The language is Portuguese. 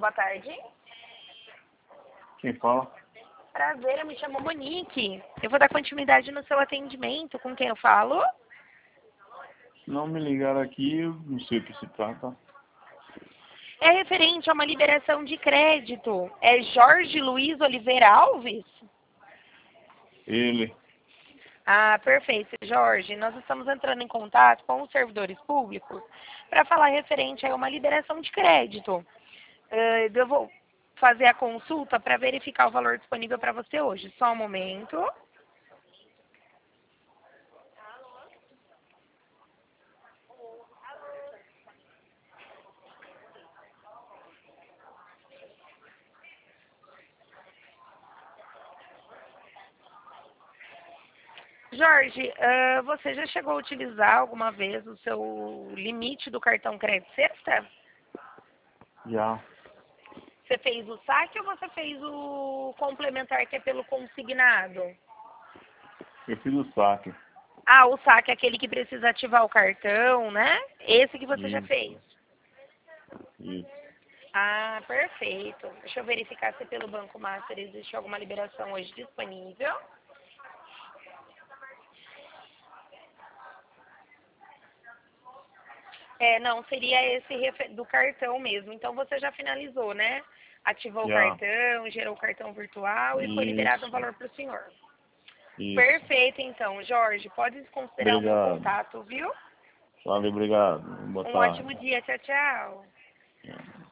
boa tarde. Quem fala? Prazer, eu me chamo Monique. Eu vou dar continuidade no seu atendimento. Com quem eu falo? Não me ligaram aqui, eu não sei o que se trata. É referente a uma liberação de crédito. É Jorge Luiz Oliveira Alves? Ele. Ah, perfeito, Jorge. Nós estamos entrando em contato com os servidores públicos para falar referente a uma liberação de crédito. Eu vou fazer a consulta para verificar o valor disponível para você hoje. Só um momento. Jorge, você já chegou a utilizar alguma vez o seu limite do cartão crédito sexta? Já. Você fez o saque ou você fez o complementar que é pelo consignado? Eu fiz o saque. Ah, o saque é aquele que precisa ativar o cartão, né? Esse que você já Isso. fez. Isso. Ah, perfeito. Deixa eu verificar se pelo Banco Master existe alguma liberação hoje disponível. Não, seria esse do cartão mesmo. Então você já finalizou, né? Ativou o Já. cartão, gerou o cartão virtual e foi liberado um Isso. valor para o senhor. Isso. Perfeito, então, Jorge. Pode considerar o meu Obrigado. contato, viu? Valeu, obrigado. Boa Um ótimo tarde. dia. Tchau, tchau. É.